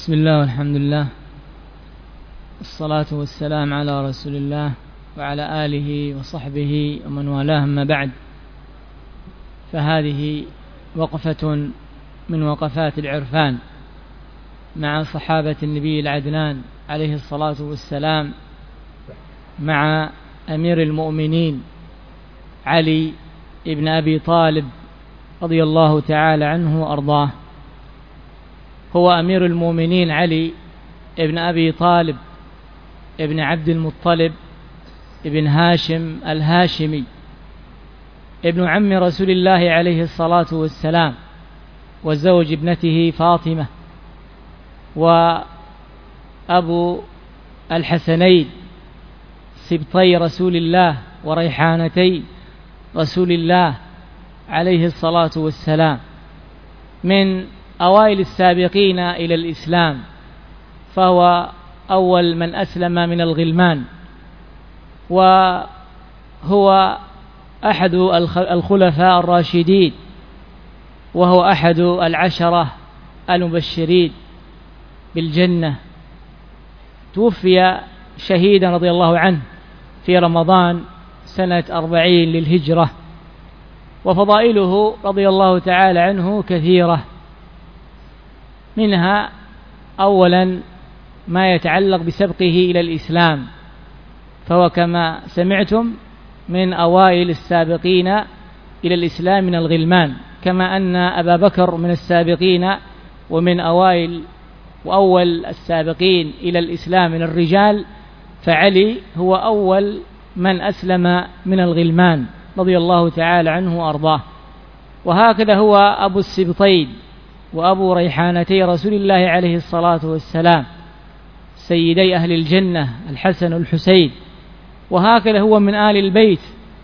بسم الله والحمد لله، الصلاة والسلام على رسول الله وعلى آله وصحبه ومن والاه، أما بعد، فهذه وقفة من وقفات العرفان مع صحابة النبي العدنان عليه الصلاة والسلام، مع أمير المؤمنين علي ابن أبي طالب رضي الله تعالى عنه وأرضاه. هو أمير المؤمنين علي ابن أبي طالب ابن عبد المطلب ابن هاشم الهاشمي، ابن عم رسول الله عليه الصلاة والسلام، وزوج ابنته فاطمة، وأبو الحسنين سبطي رسول الله وريحانتي رسول الله عليه الصلاة والسلام، من أوائل السابقين إلى الإسلام، فهو أول من أسلم من الغلمان، وهو أحد الخلفاء الراشدين، وهو أحد العشرة المبشرين بالجنة. توفي شهيدا رضي الله عنه في رمضان سنة 40 للهجرة، وفضائله رضي الله تعالى عنه كثيرة، منها أولا ما يتعلق بسبقه إلى الإسلام، فهو كما سمعتم من أوائل السابقين إلى الإسلام من الغلمان، كما أن أبا بكر من السابقين ومن أول السابقين إلى الإسلام من الرجال، فعلي هو أول من أسلم من الغلمان رضي الله تعالى عنه وأرضاه. وهكذا هو أبو السبطين وأبو ريحانتي رسول الله عليه الصلاة والسلام، سيدي أهل الجنة الحسن والحسين. وهكذا هو من آل البيت،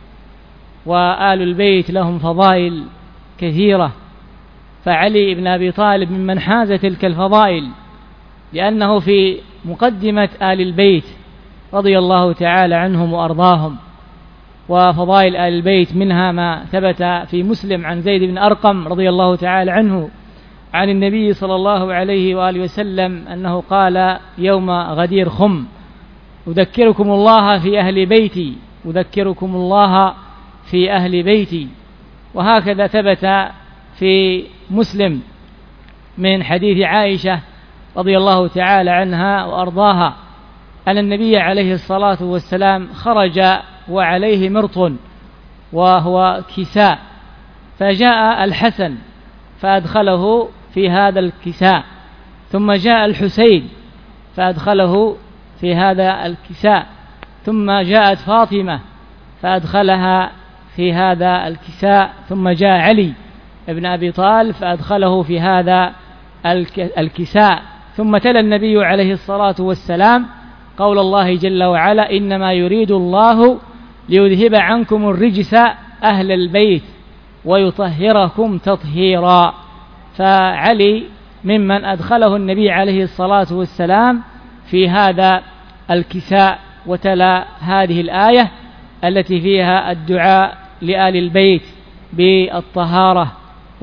وآل البيت لهم فضائل كثيرة، فعلي بن أبي طالب ممن حاز تلك الفضائل، لأنه في مقدمة آل البيت رضي الله تعالى عنهم وأرضاهم. وفضائل آل البيت منها ما ثبت في مسلم عن زيد بن أرقم رضي الله تعالى عنه عن النبي صلى الله عليه وآله وسلم أنه قال يوم غدير خم: أذكركم الله في أهل بيتي، أذكركم الله في أهل بيتي. وهكذا ثبت في مسلم من حديث عائشة رضي الله تعالى عنها وأرضاها أن النبي عليه الصلاة والسلام خرج وعليه مرط وهو كساء، فجاء الحسن فأدخله في هذا الكساء، ثم جاء الحسين فأدخله في هذا الكساء، ثم جاءت فاطمة فأدخلها في هذا الكساء، ثم جاء علي ابن أبي طالب فأدخله في هذا الكساء. ثم تلا النبي عليه الصلاة والسلام قول الله جل وعلا: إنما يريد الله ليذهب عنكم الرجس أهل البيت ويطهركم تطهيرا. فعلي ممن أدخله النبي عليه الصلاة والسلام في هذا الكساء، وتلا هذه الآية التي فيها الدعاء لآل البيت بالطهارة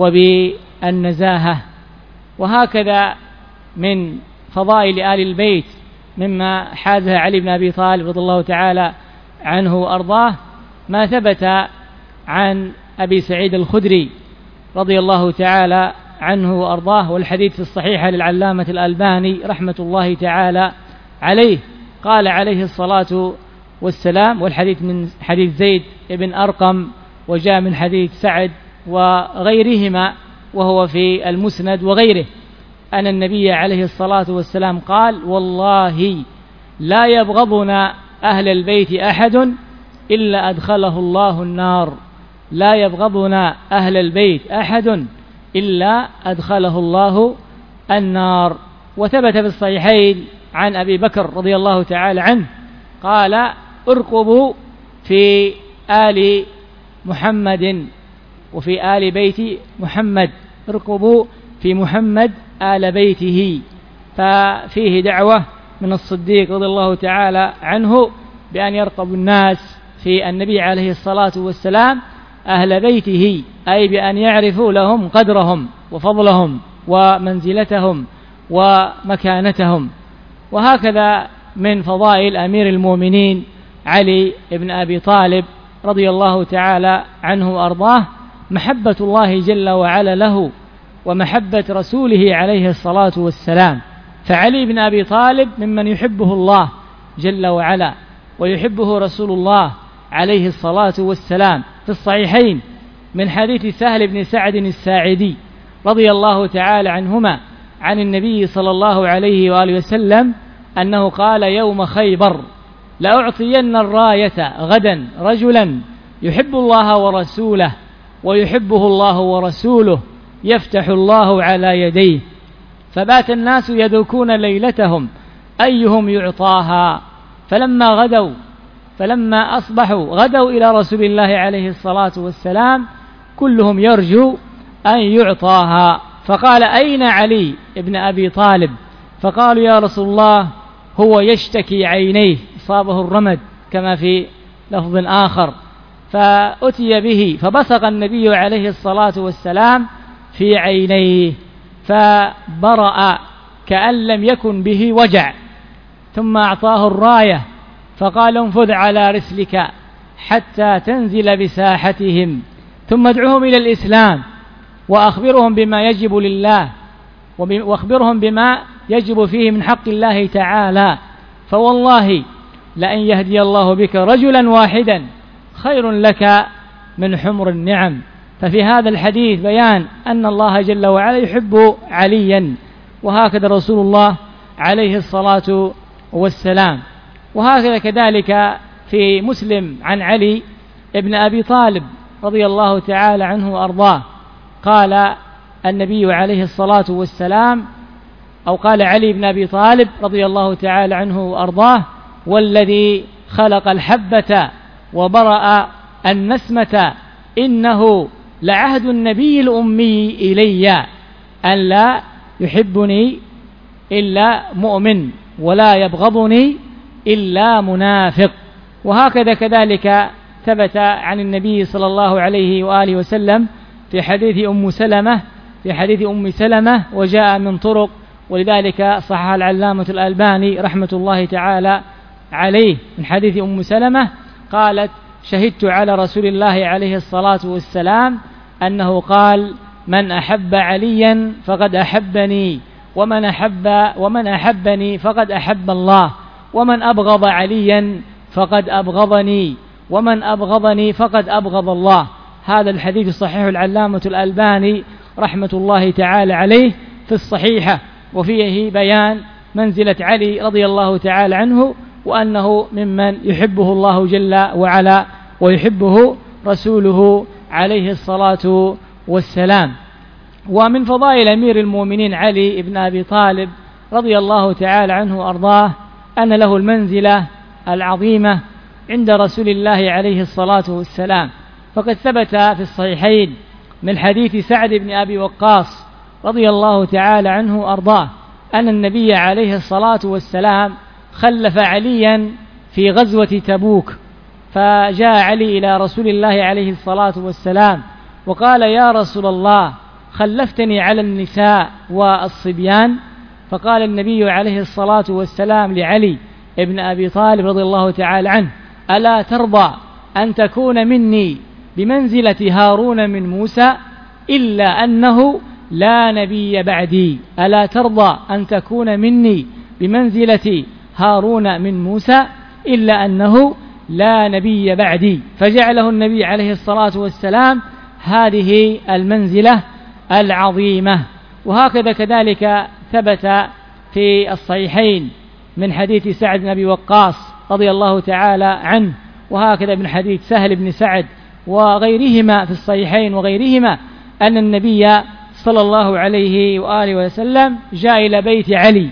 وبالنزاهة. وهكذا من فضائل آل البيت مما حازها علي بن أبي طالب رضي الله تعالى عنه وأرضاه ما ثبت عن أبي سعيد الخدري رضي الله تعالى عنه وأرضاه، والحديث في الصحيحة للعلامة الألباني رحمة الله تعالى عليه، قال عليه الصلاة والسلام، والحديث من حديث زيد بن أرقم وجاء من حديث سعد وغيرهما وهو في المسند وغيره، أن النبي عليه الصلاة والسلام قال: والله لا يبغضنا أهل البيت أحد إلا أدخله الله النار، لا يبغضنا أهل البيت أحد إلا أدخله الله النار. وثبت في الصحيحين عن أبي بكر رضي الله تعالى عنه قال: ارقبوا في آل محمد وفي آل بيت محمد، ارقبوا في محمد آل بيته. ففيه دعوة من الصديق رضي الله تعالى عنه بأن يرقب الناس في النبي عليه الصلاة والسلام أهل بيته، أي بأن يعرفوا لهم قدرهم وفضلهم ومنزلتهم ومكانتهم. وهكذا من فضائل أمير المؤمنين علي بن أبي طالب رضي الله تعالى عنه وأرضاه محبة الله جل وعلا له ومحبة رسوله عليه الصلاة والسلام. فعلي بن أبي طالب ممن يحبه الله جل وعلا ويحبه رسول الله عليه الصلاة والسلام. في الصحيحين من حديث سهل بن سعد الساعدي رضي الله تعالى عنهما عن النبي صلى الله عليه وآله وسلم أنه قال يوم خيبر: لأعطين الراية غدا رجلا يحب الله ورسوله ويحبه الله ورسوله يفتح الله على يديه. فبات الناس يذوقون ليلتهم أيهم يعطاها، فلما أصبحوا غدوا إلى رسول الله عليه الصلاة والسلام كلهم يرجو أن يعطاها. فقال: أين علي ابن أبي طالب؟ فقالوا: يا رسول الله هو يشتكي عينيه، أصابه الرمد كما في لفظ آخر. فأتي به فبصق النبي عليه الصلاة والسلام في عينيه فبرأ كأن لم يكن به وجع، ثم أعطاه الراية فقال: انفذ على رسلك حتى تنزل بساحتهم، ثم ادعوهم إلى الإسلام وأخبرهم بما يجب لله واخبرهم بما يجب فيه من حق الله تعالى، فوالله لأن يهدي الله بك رجلا واحدا خير لك من حمر النعم. ففي هذا الحديث بيان أن الله جل وعلا يحب عليا، وهكذا رسول الله عليه الصلاة والسلام. وهكذا كذلك في مسلم عن علي ابن أبي طالب رضي الله تعالى عنه وأرضاه قال النبي عليه الصلاة والسلام، أو قال علي بن أبي طالب رضي الله تعالى عنه وأرضاه: والذي خلق الحبة وبرأ النسمة إنه لعهد النبي الأمي إلي أن لا يحبني إلا مؤمن ولا يبغضني إلا منافق. وهكذا كذلك ثبت عن النبي صلى الله عليه وآله وسلم في حديث أم سلمة وجاء من طرق، ولذلك صحح العلامة الألباني رحمة الله تعالى عليه من حديث أم سلمة قالت: شهدت على رسول الله عليه الصلاة والسلام أنه قال: من أحب عليا فقد أحبني، ومن أحبني فقد أحب الله، ومن أبغض عليا فقد أبغضني، ومن أبغضني فقد أبغض الله. هذا الحديث صحيح العلامة الألباني رحمة الله تعالى عليه في الصحيحة، وفيه بيان منزلة علي رضي الله تعالى عنه، وأنه ممن يحبه الله جل وعلا ويحبه رسوله عليه الصلاة والسلام. ومن فضائل أمير المؤمنين علي بن أبي طالب رضي الله تعالى عنه وأرضاه أن له المنزلة العظيمة عند رسول الله عليه الصلاة والسلام. فقد ثبت في الصحيحين من حديث سعد بن أبي وقاص رضي الله تعالى عنه وأرضاه أن النبي عليه الصلاة والسلام خلف عليا في غزوة تبوك، فجاء علي إلى رسول الله عليه الصلاة والسلام وقال: يا رسول الله خلفتني على النساء والصبيان. فقال النبي عليه الصلاة والسلام لعلي ابن أبي طالب رضي الله تعالى عنه: ألا ترضى أن تكون مني بمنزلة هارون من موسى إلا أنه لا نبي بعدي؟ ألا ترضى أن تكون مني بمنزلة هارون من موسى إلا أنه لا نبي بعدي؟ فجعله النبي عليه الصلاة والسلام هذه المنزلة العظيمة. وهكذا كذلك ثبت في الصحيحين من حديث سعد بن أبي وقاص رضي الله تعالى عنه، وهكذا من حديث سهل بن سعد وغيرهما في الصحيحين وغيرهما أن النبي صلى الله عليه وآله وسلم جاء إلى بيت علي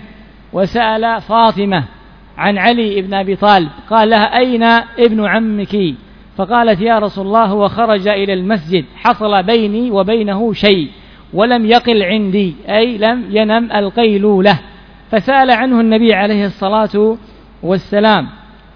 وسأل فاطمة عن علي بن أبي طالب، قال لها: أين ابن عمك؟ فقالت: يا رسول الله هو خرج إلى المسجد، حصل بيني وبينه شيء ولم يقل عندي، أي لم ينم القيلولة. فسأل عنه النبي عليه الصلاة والسلام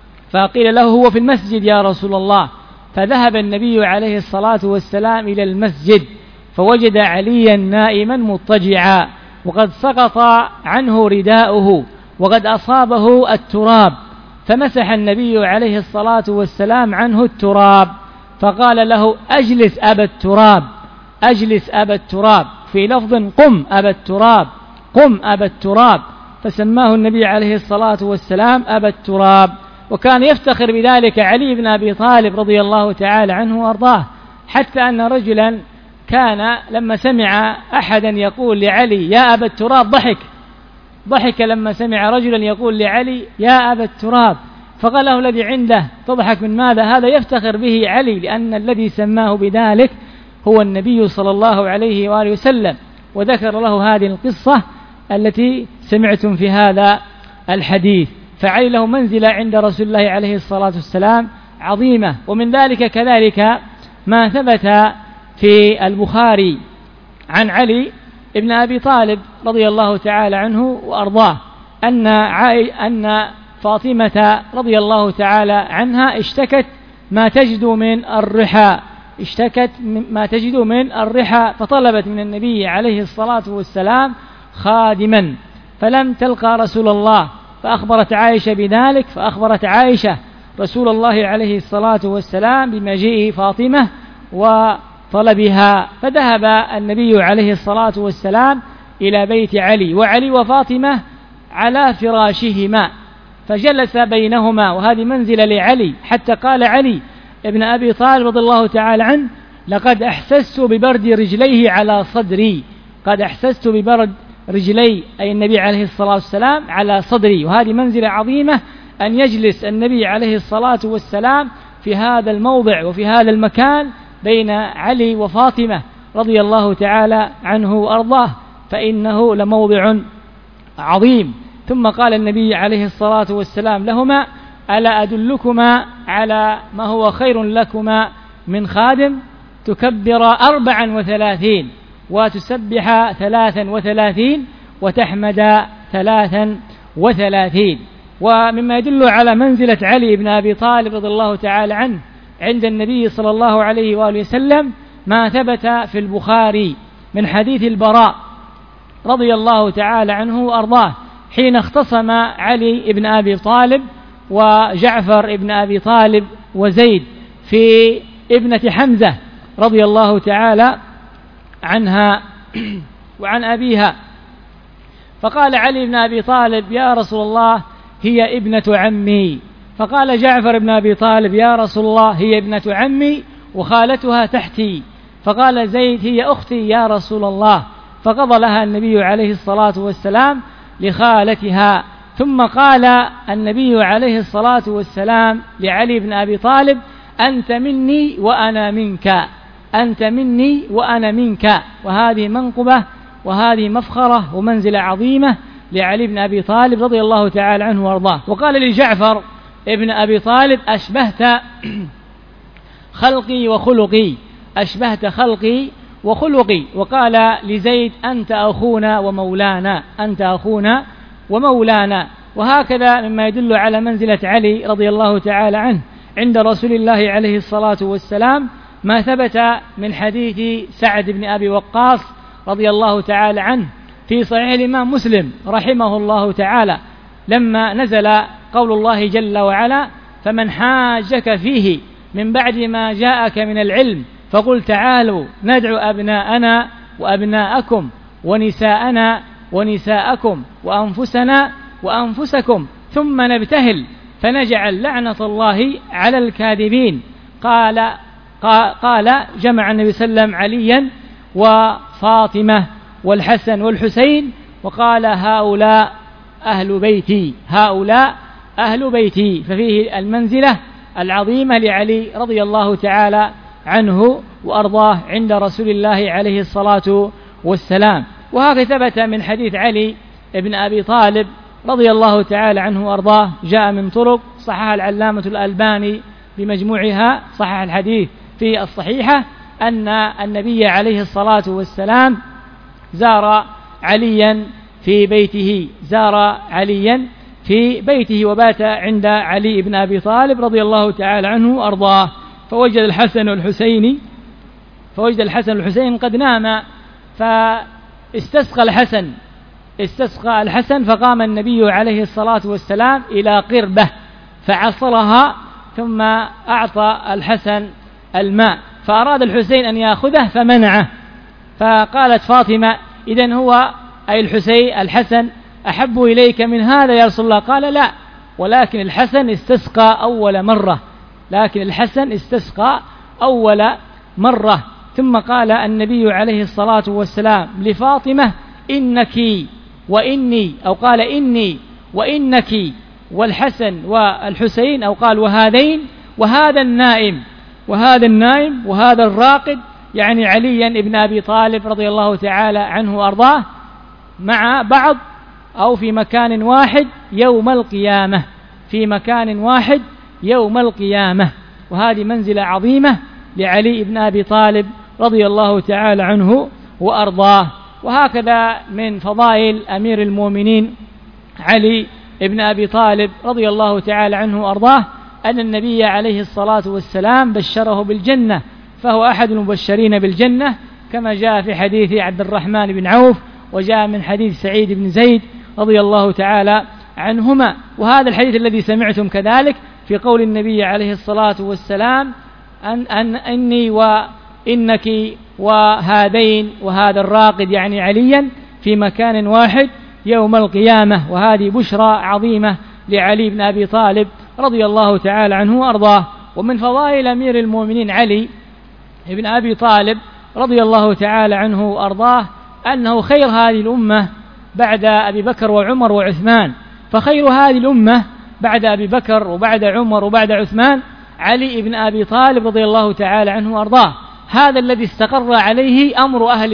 فقيل له: هو في المسجد يا رسول الله. فذهب النبي عليه الصلاة والسلام إلى المسجد فوجد عليا نائما مضطجعا، وقد سقط عنه رداؤه وقد أصابه التراب، فمسح النبي عليه الصلاة والسلام عنه التراب، فقال له أجلس أبا التراب، أجلس أبا التراب، في لفظ قم أبا التراب، قم أبا التراب، فسماه النبي عليه الصلاة والسلام أبا التراب. وكان يفتخر بذلك علي بن أبي طالب رضي الله تعالى عنه وأرضاه، حتى أن رجلا كان لما سمع أحدا يقول لعلي يا أبا التراب ضحك لما سمع رجلا يقول لعلي يا أبا التراب، فقال له الذي عنده تضحك من ماذا؟ هذا يفتخر به علي، لأن الذي سماه بذلك هو النبي صلى الله عليه وآله وسلم. وذكر له هذه القصة التي سمعتم في هذا الحديث. فعلي له منزلة عند رسول الله عليه الصلاة والسلام عظيمة. ومن ذلك كذلك ما ثبت في البخاري عن علي ابن أبي طالب رضي الله تعالى عنه وأرضاه أن فاطمة رضي الله تعالى عنها اشتكت ما تجد من الرحى، فطلبت من النبي عليه الصلاة والسلام خادما، فلم تلقى رسول الله، فأخبرت عائشة بذلك، فأخبرت عائشة رسول الله عليه الصلاة والسلام بمجيء فاطمة وطلبها، فذهب النبي عليه الصلاة والسلام إلى بيت علي، وعلي وفاطمة على فراشهما، فجلس بينهما، وهذه منزلة لعلي، حتى قال علي ابن أبي طالب رضي الله تعالى عنه لقد أحسست ببرد رجليه على صدري، قد أحسست ببرد رجلي أي النبي عليه الصلاة والسلام على صدري. وهذه منزلة عظيمة أن يجلس النبي عليه الصلاة والسلام في هذا الموضع وفي هذا المكان بين علي وفاطمة رضي الله تعالى عنه وأرضاه، فإنه لموضع عظيم. ثم قال النبي عليه الصلاة والسلام لهما ألا أدلكما على ما هو خير لكما من خادم تكبر 34 وتسبح 33 وتحمد 33. ومما يدل على منزلة علي بن أبي طالب رضي الله تعالى عنه عند النبي صلى الله عليه وآله وسلم ما ثبت في البخاري من حديث البراء رضي الله تعالى عنه وأرضاه حين اختصم علي بن أبي طالب وجعفر بن أبي طالب وزيد في ابنة حمزة رضي الله تعالى عنها وعن أبيها، فقال علي بن أبي طالب يا رسول الله هي ابنة عمي، فقال جعفر بن أبي طالب يا رسول الله هي ابنة عمي وخالتها تحتي، فقال زيد هي أختي يا رسول الله، فقضى لها النبي عليه الصلاة والسلام لخالتها. ثم قال النبي عليه الصلاة والسلام لعلي بن أبي طالب أنت مني وأنا منك، أنت مني وأنا منك. وهذه منقبة وهذه مفخرة ومنزلة عظيمة لعلي بن أبي طالب رضي الله تعالى عنه وارضاه. وقال لجعفر ابن أبي طالب أشبهت خلقي وخلقي، أشبهت خلقي وخلقي. وقال لزيد أنت أخونا ومولانا، أنت أخونا ومولانا. وهكذا مما يدل على منزلة علي رضي الله تعالى عنه عند رسول الله عليه الصلاة والسلام ما ثبت من حديث سعد بن أبي وقاص رضي الله تعالى عنه في صحيح الإمام مسلم رحمه الله تعالى لما نزل قول الله جل وعلا فمن حاجك فيه من بعد ما جاءك من العلم فقل تعالوا ندعو أبناءنا وأبناءكم ونساءنا ونساءكم وأنفسنا وأنفسكم ثم نبتهل فنجعل لعنة الله على الكاذبين. قال جمع النبي صلى الله عليه وسلم عليا وفاطمة والحسن والحسين وقال هؤلاء أهل بيتي، هؤلاء أهل بيتي. ففيه المنزلة العظيمة لعلي رضي الله تعالى عنه وأرضاه عند رسول الله عليه الصلاة والسلام. وهذا ثبت من حديث علي ابن أبي طالب رضي الله تعالى عنه وأرضاه جاء من طرق صحح العلامة الألباني بمجموعها صحح الحديث في الصحيحة أن النبي عليه الصلاة والسلام زار عليا في بيته، زار عليا في بيته وبات عند علي بن أبي طالب رضي الله تعالى عنه وأرضاه فوجد الحسن والحسين قد نام، فاستسقى الحسن استسقى الحسن فقام النبي عليه الصلاة والسلام إلى قربة فعصرها ثم أعطى الحسن الماء، فأراد الحسين أن يأخذه فمنعه، فقالت فاطمة إذن هو أي الحسن أحب إليك من هذا يا رسول الله؟ قال لا، ولكن الحسن استسقى أول مرة. ثم قال النبي عليه الصلاة والسلام لفاطمة إنك وإني، أو قال إني وإنك والحسن والحسين، أو قال وهذين وهذا النائم وهذا الراقد، يعني عليا ابن أبي طالب رضي الله تعالى عنه وأرضاه، مع بعض أو في مكان واحد يوم القيامة، وهذه منزلة عظيمة لعلي بن أبي طالب رضي الله تعالى عنه وأرضاه. وهكذا من فضائل أمير المؤمنين علي بن أبي طالب رضي الله تعالى عنه وأرضاه أن النبي عليه الصلاة والسلام بشره بالجنة، فهو أحد المبشرين بالجنة، كما جاء في حديث عبد الرحمن بن عوف، وجاء من حديث سعيد بن زيد رضي الله تعالى عنهما. وهذا الحديث الذي سمعتم كذلك في قول النبي عليه الصلاة والسلام أن إني وإنك وهذين وهذا الراقد، يعني عليا، في مكان واحد يوم القيامة، وهذه بشرى عظيمة لعلي بن أبي طالب رضي الله تعالى عنه وأرضاه. ومن فضائل أمير المؤمنين علي بن أبي طالب رضي الله تعالى عنه وأرضاه أنه خير هذه الأمة بعد أبي بكر وعمر وعثمان، فخير هذه الأمة بعد أبي بكر وبعد عمر وبعد عثمان علي بن أبي طالب رضي الله تعالى عنه وأرضاه. هذا الذي استقر عليه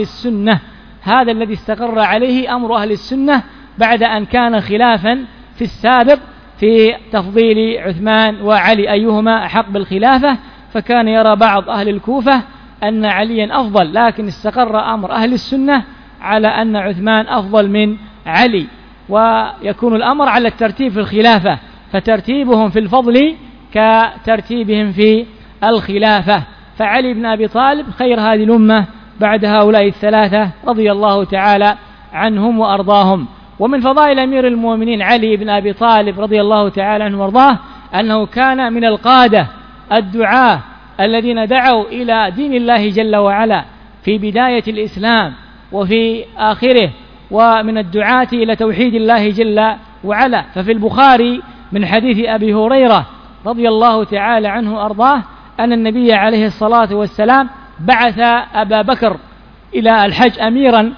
أمر أهل السنة بعد أن كان خلافا في السابق في تفضيل عثمان وعلي أيهما أحق بالخلافة، فكان يرى بعض أهل الكوفة أن عليا أفضل، لكن استقر أمر أهل السنة على أن عثمان أفضل من علي، ويكون الأمر على الترتيب في الخلافة، فترتيبهم في الفضل كترتيبهم في الخلافة. فعلي بن أبي طالب خير هذه الأمة بعد هؤلاء الثلاثة رضي الله تعالى عنهم وأرضاهم. ومن فضائل أمير المؤمنين علي بن أبي طالب رضي الله تعالى عنه وأرضاه أنه كان من القادة الدعاة الذين دعوا إلى دين الله جل وعلا في بداية الإسلام وفي آخره، ومن الدعاة إلى توحيد الله جل وعلا. ففي البخاري من حديث أبي هريرة رضي الله تعالى عنه وأرضاه أن النبي عليه الصلاة والسلام بعث أبا بكر إلى الحج أميرا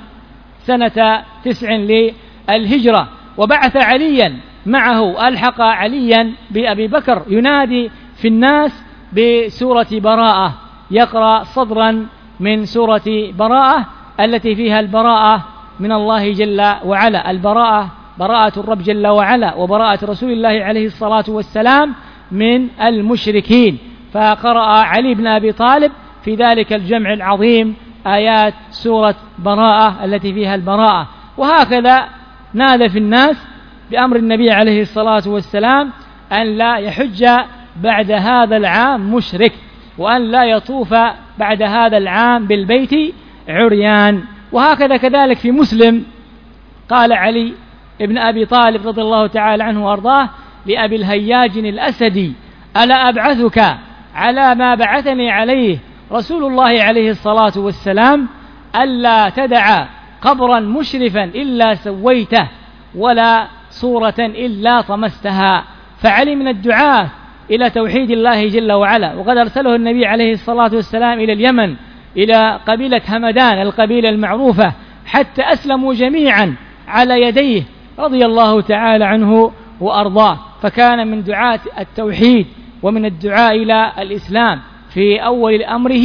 سنة 9 للهجرة، وبعث عليا معه، ألحق عليا بأبي بكر ينادي في الناس بسورة براءة، يقرأ صدرا من سورة براءة التي فيها البراءة من الله جل وعلا، براءة الرب جل وعلا وبراءة رسول الله عليه الصلاة والسلام من المشركين. فقرأ علي بن أبي طالب في ذلك الجمع العظيم آيات سورة براءة التي فيها البراءة. وهكذا نادى في الناس بأمر النبي عليه الصلاة والسلام أن لا يحج بعد هذا العام مشرك، وأن لا يطوف بعد هذا العام بالبيت عريان. وهكذا كذلك في مسلم قال علي ابن أبي طالب رضي الله تعالى عنه وأرضاه لأبي الهياج الأسدي: ألا أبعثك على ما بعثني عليه رسول الله عليه الصلاة والسلام، ألا تدع قبرا مشرفا إلا سويته ولا صورة إلا طمستها. فعلي من الدعاة إلى توحيد الله جل وعلا، وقد أرسله النبي عليه الصلاة والسلام إلى اليمن إلى قبيلة همدان القبيلة المعروفة، حتى أسلموا جميعا على يديه رضي الله تعالى عنه وأرضاه. فكان من دعاة التوحيد ومن الدعاء إلى الإسلام في أول أمره،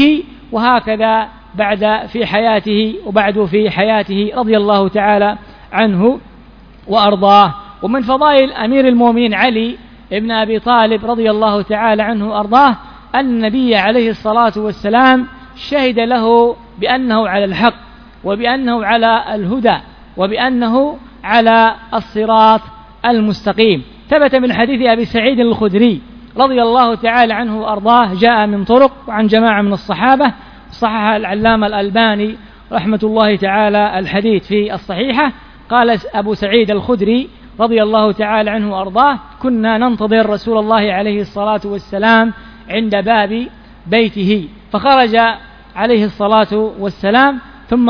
وهكذا بعد في حياته وبعد في حياته رضي الله تعالى عنه وأرضاه. ومن فضائل أمير المؤمنين علي ابن أبي طالب رضي الله تعالى عنه وأرضاه أن النبي عليه الصلاة والسلام شهد له بأنه على الحق، وبأنه على الهدى، وبأنه على الصراط المستقيم. ثبت من حديث أبي سعيد الخدري رضي الله تعالى عنه وأرضاه، جاء من طرق وعن جماعة من الصحابة، صحح العلامة الألباني رحمة الله تعالى الحديث في الصحيحة، قال أبو سعيد الخدري رضي الله تعالى عنه وأرضاه: كنا ننتظر رسول الله عليه الصلاة والسلام عند باب بيته، فخرج عليه الصلاة والسلام ثم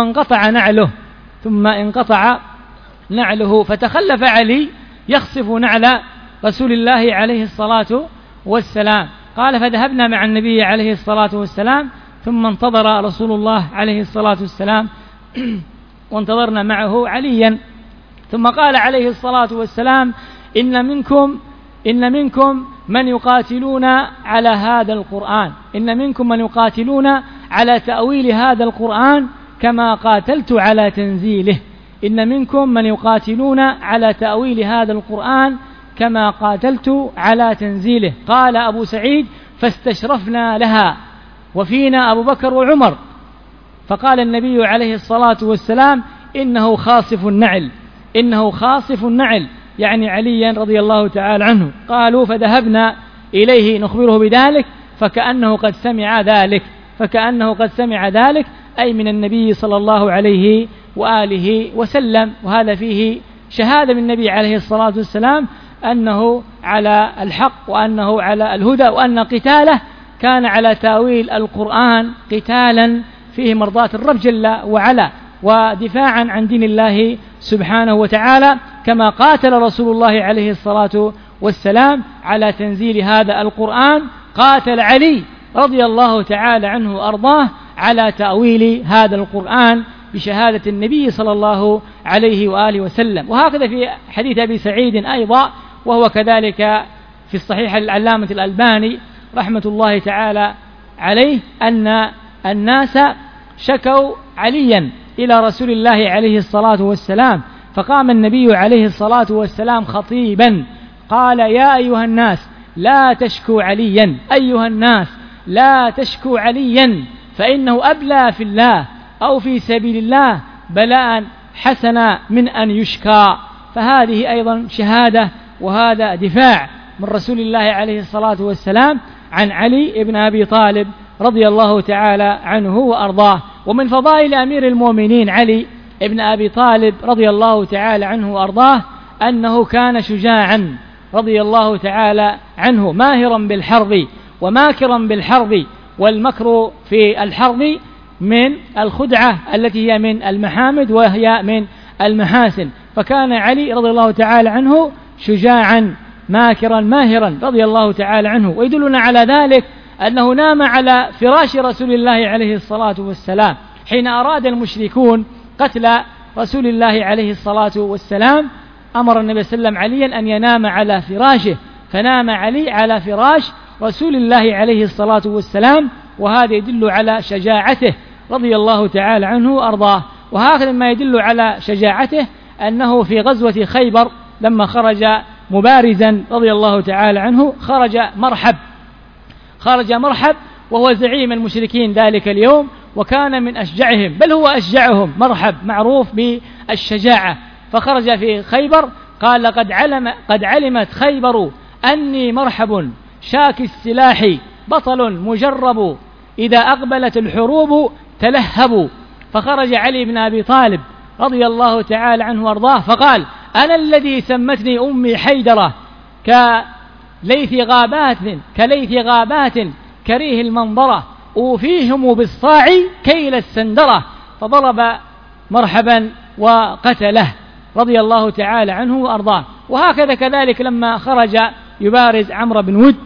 انقطع نعله فتخلف علي يخصف نعل رسول الله عليه الصلاة والسلام. قال: فذهبنا مع النبي عليه الصلاة والسلام ثم انتظر رسول الله عليه الصلاة والسلام وانتظرنا معه عليا، ثم قال عليه الصلاة والسلام: إن منكم من يقاتلون على هذا القرآن، إن منكم من يقاتلون على تأويل هذا القرآن كما قاتلت على تنزيله، إن منكم من يقاتلون على تأويل هذا القرآن كما قاتلت على تنزيله. قال أبو سعيد: فاستشرفنا لها وفينا أبو بكر وعمر، فقال النبي عليه الصلاة والسلام: إنه خاصف النعل، يعني عليا رضي الله تعالى عنه. قالوا: فذهبنا إليه نخبره بذلك فكأنه قد سمع ذلك أي من النبي صلى الله عليه وآله وسلم. وهذا فيه شهادة من النبي عليه الصلاة والسلام أنه على الحق وأنه على الهدى، وأن قتاله كان على تأويل القرآن قتالا فيه مرضاة الرب جل وعلا ودفاعا عن دين الله سبحانه وتعالى، كما قاتل رسول الله عليه الصلاة والسلام على تنزيل هذا القرآن، قاتل علي رضي الله تعالى عنه وأرضاه على تأويل هذا القرآن بشهادة النبي صلى الله عليه وآله وسلم. وهكذا في حديث أبي سعيد أيضا، وهو كذلك في الصحيح العلامة الألباني رحمة الله تعالى عليه، أن الناس شكوا عليا إلى رسول الله عليه الصلاة والسلام، فقام النبي عليه الصلاة والسلام خطيبا قال: يا أيها الناس لا تشكوا عليا فإنه أبلى في الله أو في سبيل الله بلاء حسنا من أن يشكى. فهذه أيضا شهادة وهذا دفاع من رسول الله عليه الصلاة والسلام عن علي بن أبي طالب رضي الله تعالى عنه وأرضاه. ومن فضائل أمير المؤمنين علي بن أبي طالب رضي الله تعالى عنه وأرضاه أنه كان شجاعا رضي الله تعالى عنه، ماهرا بالحرب وماكرا بالحرب، والمكر في الحرب من الخدعة التي هي من المحامد وهي من المحاسن. فكان علي رضي الله تعالى عنه شجاعا ماكرا ماهرا رضي الله تعالى عنه. ويدلنا على ذلك أنه نام على فراش رسول الله عليه الصلاة والسلام حين أراد المشركون قتل رسول الله عليه الصلاة والسلام، أمر النبي صلى الله عليه وسلم عليا أن ينام على فراشه، فنام علي على فراش رسول الله عليه الصلاة والسلام، وهذا يدل على شجاعته رضي الله تعالى عنه وأرضاه. وهكذا ما يدل على شجاعته أنه في غزوة خيبر لما خرج مبارزا رضي الله تعالى عنه خرج مرحب وهو زعيم المشركين ذلك اليوم، وكان من أشجعهم، بل هو أشجعهم. مرحب معروف بالشجاعة، فخرج في خيبر قال: قد علمت خيبر أني مرحب شاك السلاح بطل مجرب، إذا أقبلت الحروب تلهبوا. فخرج علي بن أبي طالب رضي الله تعالى عنه وارضاه فقال: أنا الذي سمتني أمي حيدرة كليث غابات كريه المنظرة، أوفيهم بالصاع كيل السندرة. فضرب مرحبا وقتله رضي الله تعالى عنه وأرضاه. وهكذا كذلك لما خرج يبارز عمرو بن ود،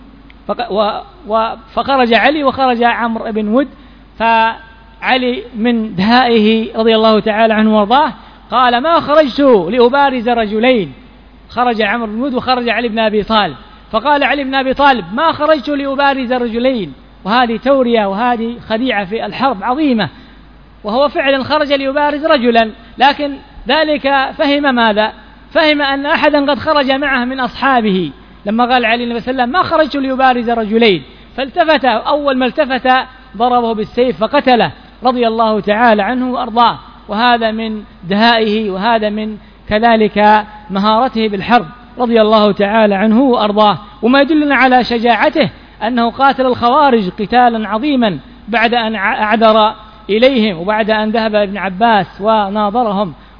فخرج علي وخرج عمرو بن ود، فعلي من دهائه رضي الله تعالى عنه وارضاه قال: ما خرجت لأبارز رجلين. خرج عمرو بن ود وخرج علي بن أبي طالب، فقال علي بن أبي طالب: ما خرجت لأبارز رجلين. وهذه تورية وهذه خديعة في الحرب عظيمة، وهو فعلا خرج ليبارز رجلا، لكن ذلك فهم ماذا؟ فهم أن أحدا قد خرج معه من أصحابه، لما قال علي النبي صلى الله عليه وسلم: ما خرجت ليبارز رجلين، فالتفت، أول ما التفت ضربه بالسيف فقتله رضي الله تعالى عنه وأرضاه. وهذا من دهائه وهذا من كذلك مهارته بالحرب رضي الله تعالى عنه وأرضاه. وما يدلنا على شجاعته أنه قاتل الخوارج قتالا عظيما بعد أن أعذر إليهم، وبعد أن ذهب ابن عباس وناظرهم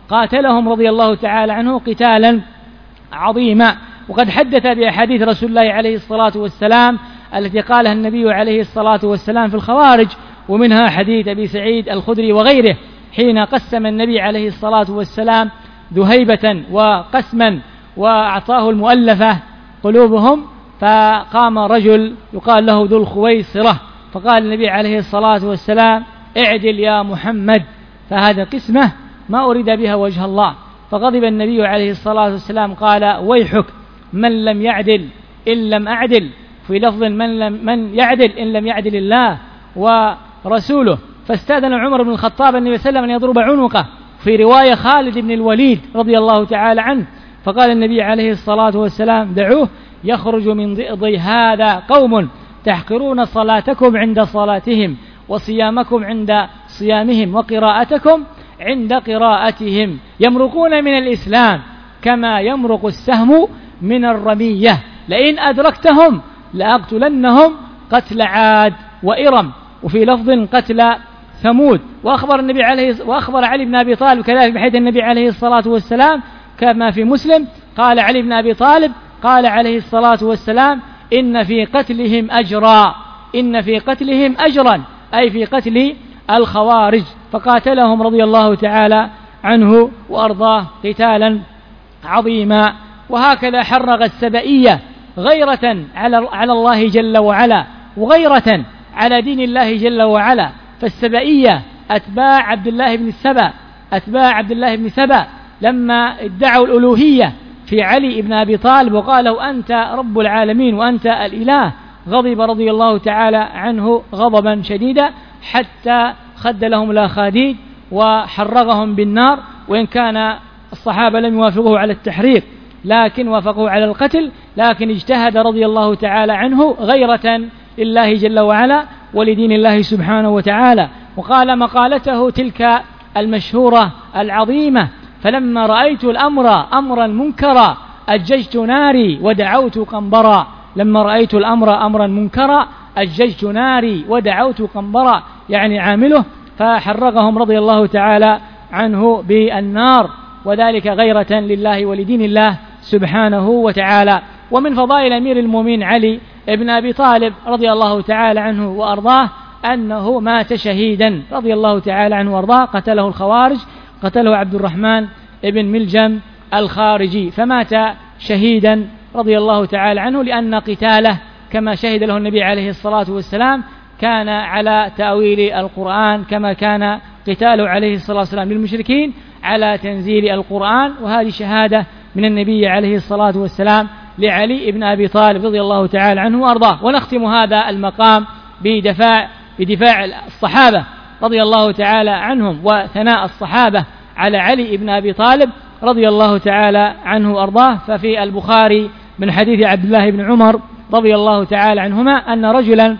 قاتلهم رضي الله تعالى عنه قتالا عظيما. وقد حدث بأحاديث رسول الله عليه الصلاة والسلام التي قالها النبي عليه الصلاة والسلام في الخوارج، ومنها حديث أبي سعيد الخدري وغيره حين قسم النبي عليه الصلاة والسلام ذهيبة وقسما وأعطاه المؤلفة قلوبهم، فقام رجل يقال له ذو الخويصرة فقال النبي عليه الصلاة والسلام: اعدل يا محمد، فهذا قسمة ما أريد بها وجه الله. فغضب النبي عليه الصلاة والسلام قال: ويحك من لم يعدل إن لم أعدل، في لفظ من يعدل إن لم يعدل الله ورسوله. فاستأذن عمر بن الخطاب النبي صلى الله عليه وسلم أن يضرب عنقه، في رواية خالد بن الوليد رضي الله تعالى عنه، فقال النبي عليه الصلاة والسلام: دعوه يخرج من ضئضي هذا قوم تحقرون صلاتكم عند صلاتهم وصيامكم عند صيامهم وقراءتكم عند قراءتهم، يمرقون من الإسلام كما يمرق السهم من الرمية، لئن أدركتهم لأقتلنهم قتل عاد وإرم، وفي لفظ قتل ثمود. وأخبر علي بن أبي طالب كذلك بحيث النبي عليه الصلاة والسلام كما في مسلم قال علي بن أبي طالب قال عليه الصلاة والسلام: إن في قتلهم أجرا، إن في قتلهم أجرا، أي في قتل الخوارج. فقاتلهم رضي الله تعالى عنه وأرضاه قتالا عظيما. وهكذا حرغ السبئية غيرة على الله جل وعلا وغيرة على دين الله جل وعلا. فالسبئية أتباع عبد الله بن سبأ لما ادعوا الألوهية في علي بن أبي طالب وقالوا: أنت رب العالمين وأنت الإله، غضب رضي الله تعالى عنه غضبا شديدا حتى خد لهم الأخاديد وحرغهم بالنار. وإن كان الصحابة لم يوافقوه على التحريق لكن وافقوه على القتل، لكن اجتهد رضي الله تعالى عنه غيرة لله جل وعلا ولدين الله سبحانه وتعالى. وقال مقالته تلك المشهورة العظيمة: فلما رأيت الأمر أمرا منكرا أججت ناري ودعوت قنبرا. لما رأيت الأمر أمرا منكرا أججت ناري ودعوت قنبرا، يعني عامله، فحرقهم رضي الله تعالى عنه بالنار، وذلك غيرة لله ولدين الله سبحانه وتعالى. ومن فضائل أمير المؤمنين علي ابن أبي طالب رضي الله تعالى عنه وأرضاه أنه مات شهيدا رضي الله تعالى عنه وأرضاه، قتله الخوارج، قتله عبد الرحمن ابن ملجم الخارجي، فمات شهيدا رضي الله تعالى عنه، لأن قتاله كما شهد له النبي عليه الصلاة والسلام كان على تأويل القرآن، كما كان قتاله عليه الصلاة والسلام للمشركين على تنزيل القرآن. وهذه شهادة من النبي عليه الصلاة والسلام لعلي بن أبي طالب رضي الله تعالى عنه وأرضاه. ونختم هذا المقام بدفاع الصحابة رضي الله تعالى عنهم وثناء الصحابة على علي بن أبي طالب رضي الله تعالى عنه وأرضاه. ففي البخاري من حديث عبد الله بن عمر رضي الله تعالى عنهما أن رجلا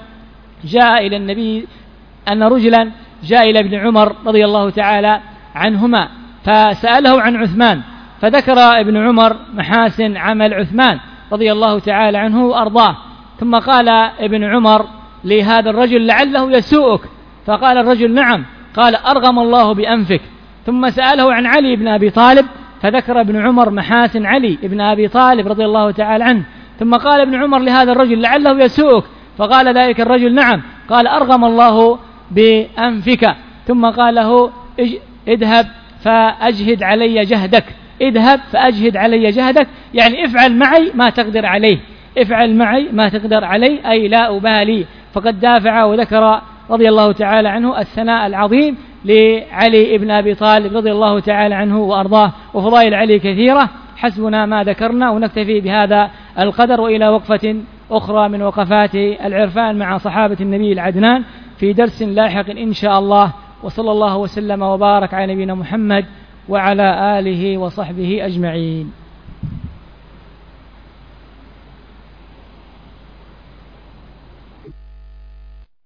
جاء إلى ابن عمر رضي الله تعالى عنهما فسأله عن عثمان، فذكر ابن عمر محاسن عمل عثمان رضي الله تعالى عنه وأرضاه. ثم قال ابن عمر لهذا الرجل: لعله يسوءك. فقال الرجل: نعم. قال: أرغم الله بأنفك. ثم سأله عن علي بن أبي طالب، فذكر ابن عمر محاسن علي بن أبي طالب رضي الله تعالى عنه. ثم قال ابن عمر لهذا الرجل: لعله يسوءك. فقال ذلك الرجل: نعم. قال: أرغم الله بأنفك. ثم قال له: اذهب فأجهد علي جهدك، اذهب فأجهد علي جهدك، يعني افعل معي ما تقدر عليه، افعل معي ما تقدر عليه، أي لا أبالي. فقد دافع وذكر رضي الله تعالى عنه الثناء العظيم لعلي بن أبي طالب رضي الله تعالى عنه وأرضاه. وفضائل علي كثيرة، حسبنا ما ذكرنا، ونكتفي بهذا القدر، وإلى وقفة أخرى من وقفات العرفان مع صحابة النبي العدنان في درس لاحق إن شاء الله. وصلى الله وسلم وبارك على نبينا محمد وعلى آله وصحبه أجمعين.